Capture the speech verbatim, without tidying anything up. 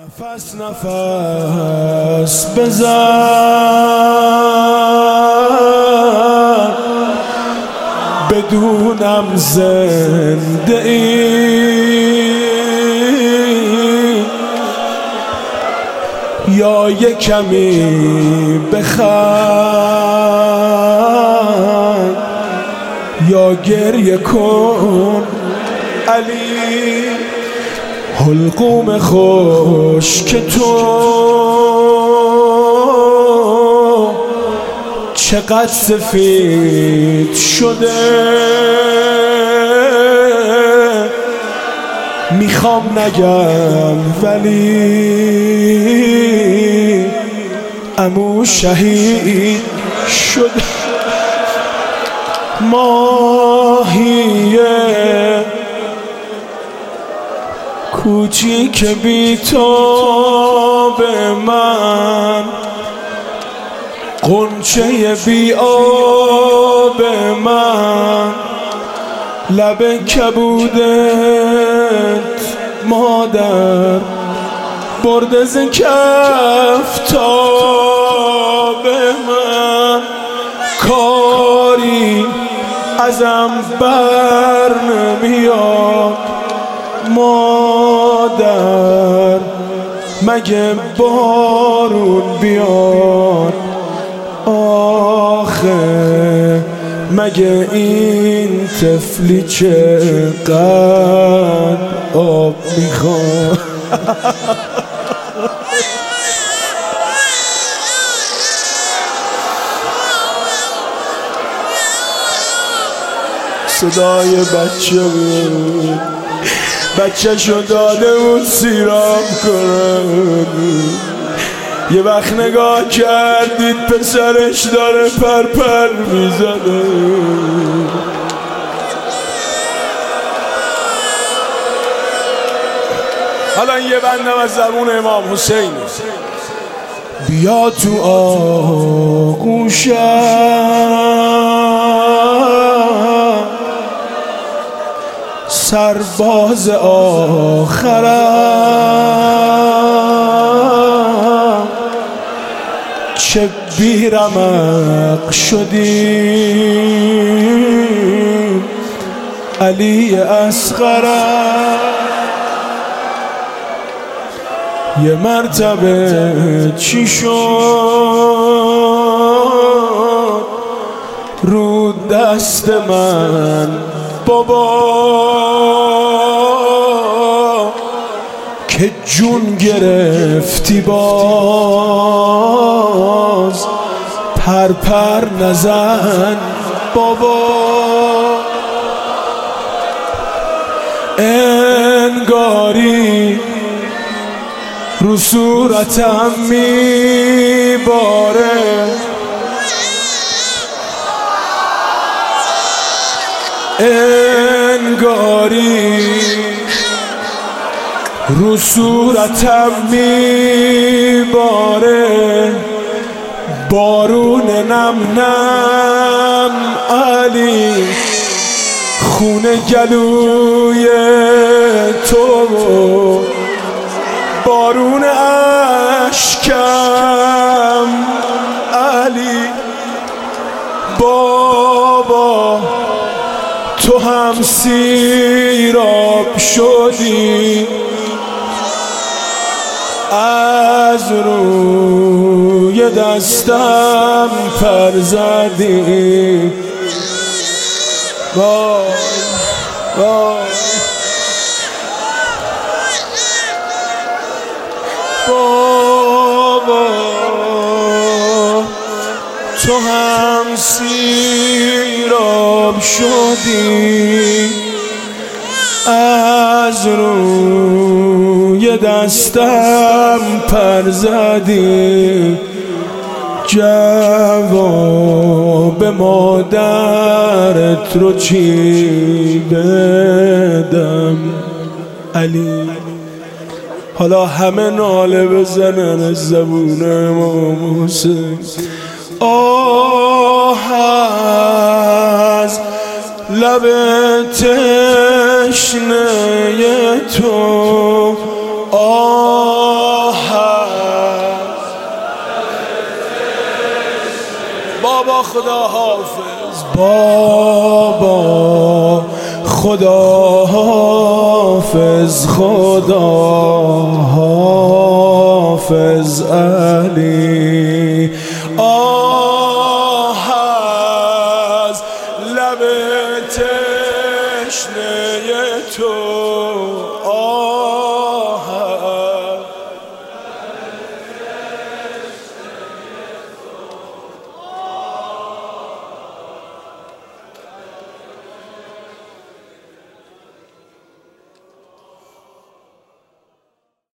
نفس نفس بزن بدونم زنده ای یا یه کمی بخند یا گریه کن علی حلقوم خوش که تو چقدر سفید شده میخوام نگم ولی عمو شهید شده ماهیه کوچیک بی تو به من غنچه بی آب من لب کبودت مادر برده ز کف تا به من کاری ازم بر نمیاد مادر مگه بارون بیاد آخه مگه این طفلی چقدر آب میخواد صدای بچه بود بچه شو داده بود سیراب کنن یه وقت نگاه کردید پسرش داره پرپر میزنه حالا یه بندم از زبون امام حسین بیا تو آغوشم سرباز آخرم چه بیرمق شدیم علی اصغرم یه مرتبه چی شد رو دست من بابا که جون گرفتی باز پر پر نزن بابا انگاری رو صورتم میباره انگاری رو صورتم میباره بارون نم نم علی خونه گلوی تو بارون اشکم علی بابا تو هم سیراب شدی از روی دستم پر زدی وای وای بابا تو هم سیراب شدی از روی دستم پر زدی جواب مادرت رو چی بدم علی حالا همه ناله بزنن از زبون امام حسین آه از لب تشنه تو آه خدا حافظ بابا، خدا حافظ، خدا حافظ علی. آه از لب تشنه تو